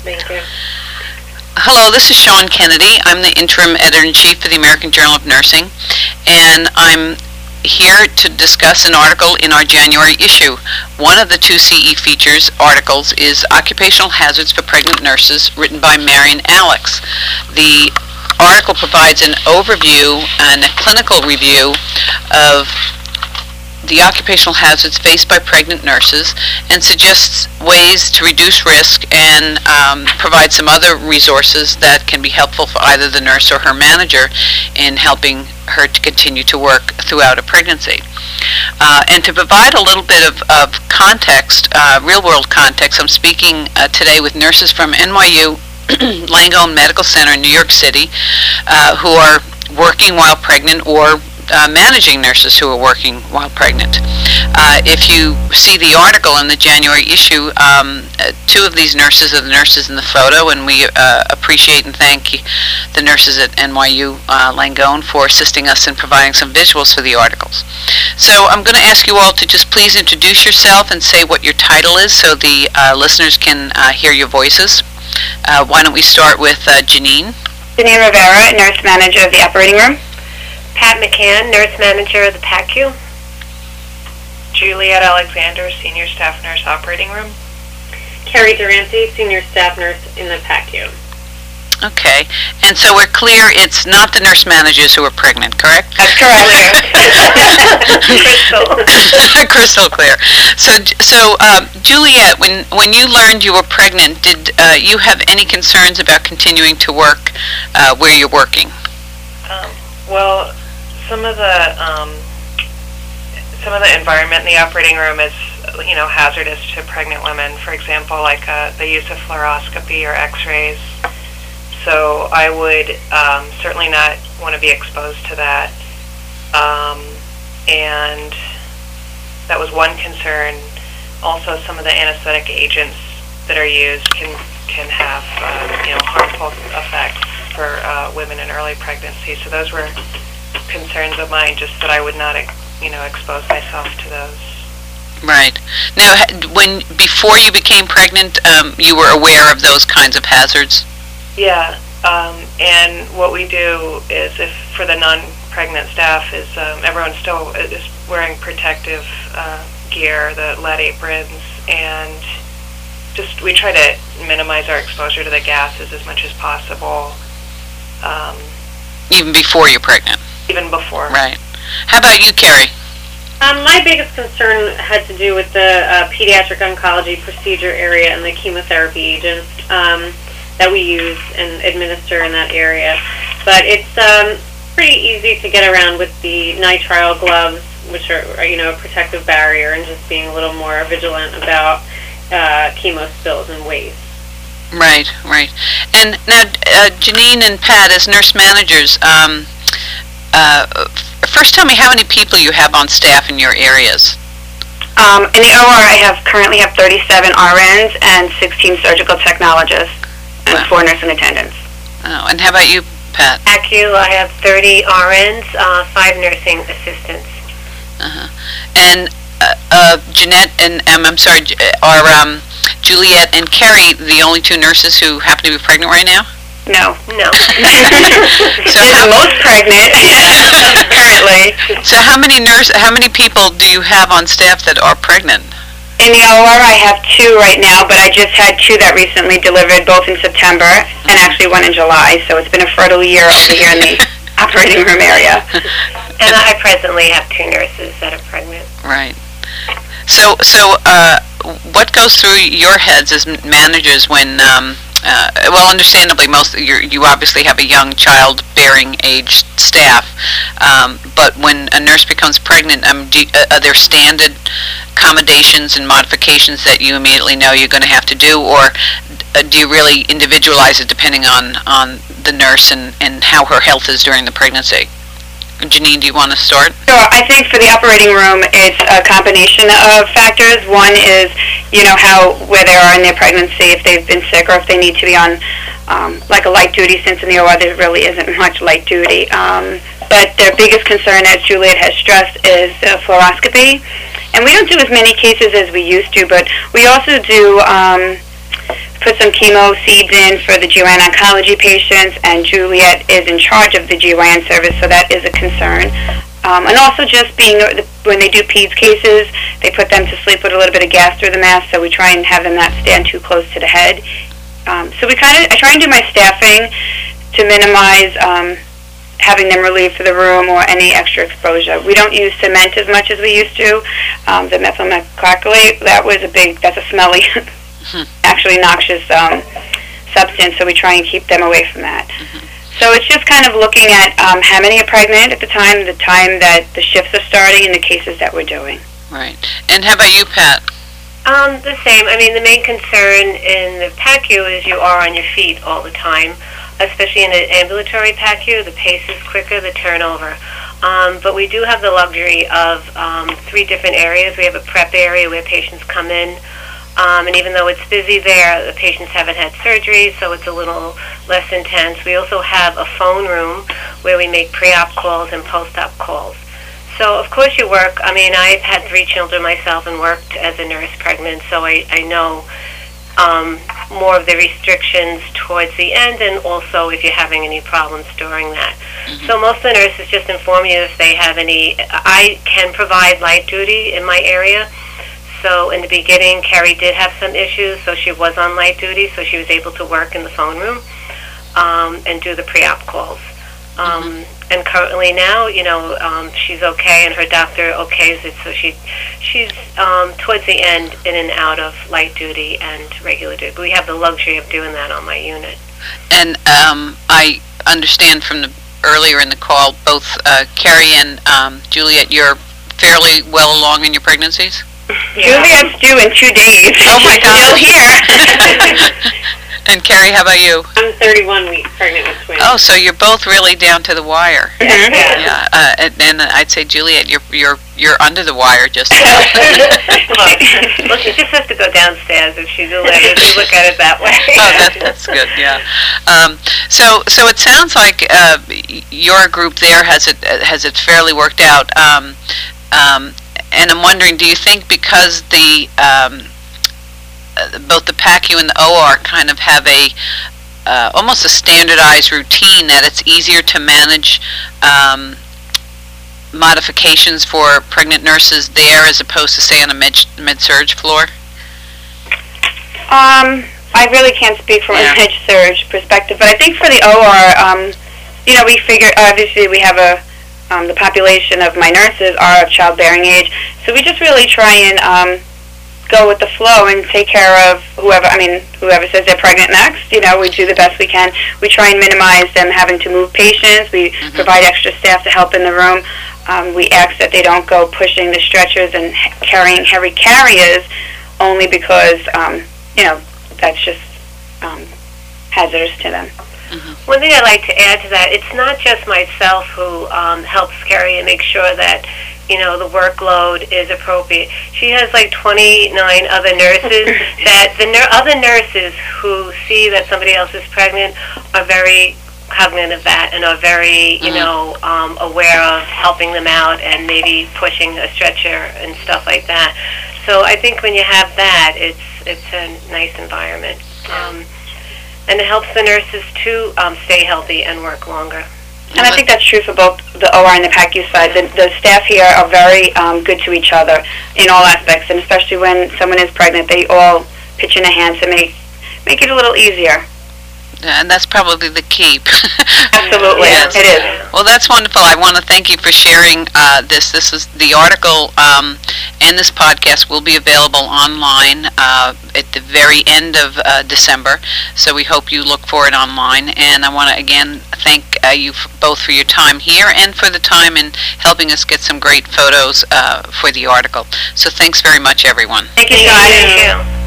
Thank you. Hello, this is Sean Kennedy. I'm the interim editor-in-chief for the American Journal of Nursing, and I'm here to discuss an article in our January issue. One of the two CE features articles is Occupational Hazards for Pregnant Nurses, written by Marian Alex. The article provides an overview and a clinical review of the occupational hazards faced by pregnant nurses and suggests ways to reduce risk and provide some other resources that can be helpful for either the nurse or her manager in helping her to continue to work throughout a pregnancy. And to provide a little bit of context, real-world context, I'm speaking today with nurses from NYU Langone Medical Center in New York City who are working while pregnant or managing nurses who are working while pregnant. If you see the article in the January issue, two of these nurses are the nurses in the photo, and we appreciate and thank the nurses at NYU Langone for assisting us in providing some visuals for the articles. So I'm going to ask you all to just please introduce yourself and say what your title is so the listeners can hear your voices. Why don't we start with Janine? Janine Rivera, nurse manager of the operating room. Pat McCann, nurse manager of the PACU. Juliet Alexander, senior staff nurse, operating room. Carrie Durante, senior staff nurse in the PACU. Okay, and so we're clear it's not the nurse managers who are pregnant, correct? That's correct. Crystal clear. So Juliet, when you learned you were pregnant, did you have any concerns about continuing to work where you're working? Well, some of the environment in the operating room is, hazardous to pregnant women. For example, like the use of fluoroscopy or X-rays. So I would certainly not want to be exposed to that. And that was one concern. Also, some of the anesthetic agents that are used can have harmful effects for women in early pregnancy. So those were concerns of mine, just that I would not expose myself to those. Right. Now, before you became pregnant, you were aware of those kinds of hazards? Yeah, and what we do is, if for the non-pregnant staff, is everyone still is wearing protective gear, the lead aprons, and just we try to minimize our exposure to the gases as much as possible. Even before you're pregnant? Even before. Right. How about you, Carrie? My biggest concern had to do with the pediatric oncology procedure area and the chemotherapy agents that we use and administer in that area. But it's pretty easy to get around with the nitrile gloves, which are a protective barrier, and just being a little more vigilant about chemo spills and waste. Right. And now, Janine and Pat, as nurse managers, first tell me how many people you have on staff in your areas. In the OR, I currently have 37 RNs and 16 surgical technologists and 4 nursing attendants. Oh, and how about you, Pat? PACU, I have 30 RNs, 5 nursing assistants. And Jeanette and are Juliet and Carrie the only 2 nurses who happen to be pregnant right now? No. So I'm most pregnant currently. So how many people do you have on staff that are pregnant? In the OR, I have 2 right now, but I just had 2 that recently delivered, both in September and actually one in July. So it's been a fertile year over here in the operating room area. And I presently have 2 nurses that are pregnant. Right. So what goes through your heads as managers when, well, understandably, you obviously have a young child-bearing age staff, but when a nurse becomes pregnant, are there standard accommodations and modifications that you immediately know you're going to have to do, or do you really individualize it depending on the nurse and how her health is during the pregnancy? Janine, do you want to start? Sure. I think for the operating room, it's a combination of factors. One is, where they are in their pregnancy, if they've been sick or if they need to be on like a light duty, since in the OR there really isn't much light duty. But their biggest concern, as Juliet has stressed, is fluoroscopy. And we don't do as many cases as we used to, but we also do put some chemo seeds in for the GYN oncology patients, and Juliet is in charge of the GYN service, so that is a concern. And also just being, when they do PEDS cases, they put them to sleep with a little bit of gas through the mask, so we try and have them not stand too close to the head. So I try and do my staffing to minimize having them relieved for the room or any extra exposure. We don't use cement as much as we used to. The methylmethacrylate, that's a smelly, actually noxious substance, so we try and keep them away from that. So it's just kind of looking at how many are pregnant at the time that the shifts are starting, and the cases that we're doing. Right. And how about you, Pat? The same. I mean, the main concern in the PACU is you are on your feet all the time, especially in an ambulatory PACU. The pace is quicker, the turnover. But we do have the luxury of 3 different areas. We have a prep area where patients come in. And even though it's busy there, the patients haven't had surgery, so it's a little less intense. We also have a phone room where we make pre-op calls and post-op calls. So, of course, you work. I mean, I've had 3 children myself and worked as a nurse pregnant, so I know more of the restrictions towards the end, and also if you're having any problems during that. So most of the nurses just inform you if they have any. I can provide light duty in my area. So in the beginning, Carrie did have some issues, so she was on light duty, so she was able to work in the phone room and do the pre-op calls. And currently now, she's okay, and her doctor okays it, so she's towards the end in and out of light duty and regular duty. But we have the luxury of doing that on my unit. And I understand from earlier in the call, both Carrie and Juliet, you're fairly well along in your pregnancies? Yeah. Juliet's due in 2 days. Oh my God! Still here. And Carrie, how about you? I'm 31 weeks pregnant with twins. Oh, so you're both really down to the wire. Yeah. And I'd say Juliet, you're under the wire just. Well, she just has to go downstairs if she delivers. We look at it that way. Oh, that's good. Yeah. So it sounds like your group there has it fairly worked out. And I'm wondering, do you think because both the PACU and the OR kind of have almost a standardized routine, that it's easier to manage modifications for pregnant nurses there as opposed to, say, on a med-surg floor? I really can't speak from a med-surg perspective, but I think for the OR, we figure, obviously we have the population of my nurses are of childbearing age, so we just really try and go with the flow and take care of whoever says they're pregnant next. We do the best we can. We try and minimize them having to move patients. We provide extra staff to help in the room. We ask that they don't go pushing the stretchers and carrying heavy carriers, only because that's just hazardous to them. One thing I'd like to add to that, it's not just myself who helps Carrie and make sure that the workload is appropriate. She has like 29 other nurses that other nurses who see that somebody else is pregnant are very cognizant of that and are very, aware of helping them out and maybe pushing a stretcher and stuff like that. So I think when you have that, it's a nice environment. And it helps the nurses to stay healthy and work longer. And I think that's true for both the OR and the PACU side. The staff here are very good to each other in all aspects, and especially when someone is pregnant, they all pitch in a hand to make it a little easier. And that's probably the key. Absolutely, yes. It is. Well, that's wonderful. I want to thank you for sharing this. This is the article, and this podcast will be available online at the very end of December. So we hope you look for it online. And I want to again thank you both for your time here and for the time in helping us get some great photos for the article. So thanks very much, everyone. Thank you, Sean. Thank you.